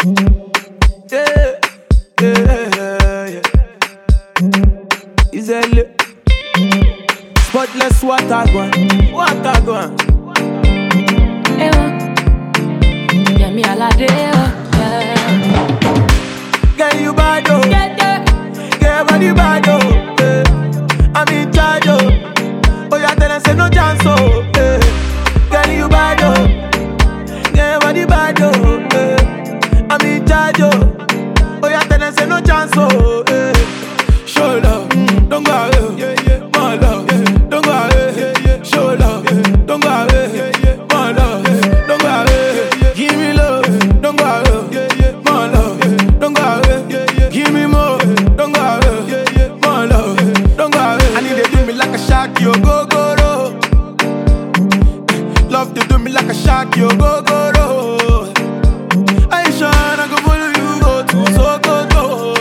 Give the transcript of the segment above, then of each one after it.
Yeah, yeah, yeah. Is it spotless water gone? Water gone. Yeah, me all a day, yeah. Girl, you bad, oh. Girl, body bad, oh. I'm in charge, oh. Oh, yeah, tell us, say no chance, oh. Girl, you bad, oh. Girl, body bad, oh. I'm in charge, oh. Oh, yeah, tell us, say no chance, oh. Show love, don't go away. My love, don't go away. Show love, don't go away. My love, don't go away. Give me love, don't go away. My love, don't go away. Give me more, don't go away. My love, don't go away. I need to do me like a shark, yo, go, go, go. Love to do me like a shark, yo, go, go, go. I ain't sure I go follow you, go to so go, go.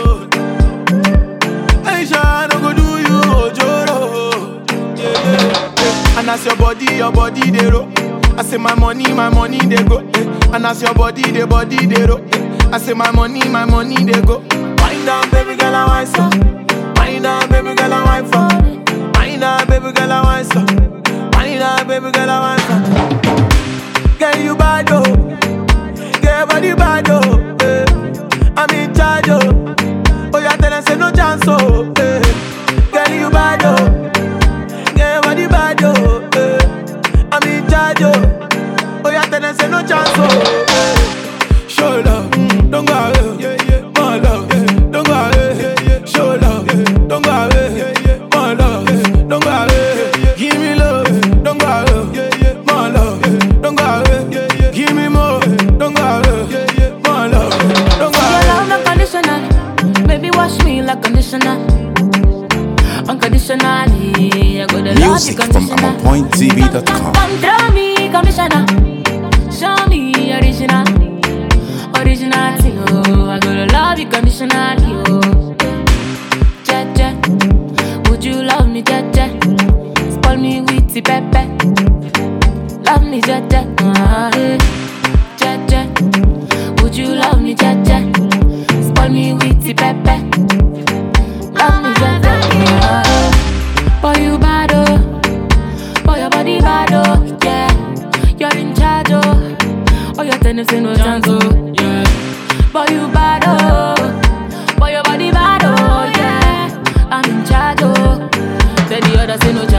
I ain't sure I go do you, Ojoro. Yeah. And as your body, they roll. I say my money, they go. And as your body, they roll. I say my money, they go. Wind down, baby girl, I want some. Wind down, baby girl, I want some. Wind down, baby girl, I want some. Wind down, baby girl, I want some. Girl, you bad, oh. Girl, body bad, oh. I'm in charge, oh. Oh, yeah, tell us, say no chance, oh. Girl, you bad, oh. Girl, body bad, oh. I'm in charge, oh. Oh, yeah, tell us, say no chance, oh. Show love, don't go away. My love, don't go away. Show love, don't go away. My love, don't go away. Give me love, don't go away. My love, don't go away. Give me more, don't go away. My love, don't go away. Your love unconditional, baby wash me like conditioner. Unconditionally, I go to love you Music from conditional. AmonPointTV.com. Come throw me commissioner, show me original, original thing, oh. I go to love you conditionally, oh. Jeje, would you love me, jeje? Spoil me with the pepper. Love me, jeje, yeah. Jeje, would you love me, jeje? Spoil me with the pepper. Love me, jeje, yeah. Boy, you bad, oh. Boy, your body bad, oh. Yeah, you're in charge, oh. Oh, your tennis in no chance, oh. Yeah. Boy, you bad, oh. Boy, your body bad, oh. Yeah, I'm in charge, oh. Tell the others, say no chance.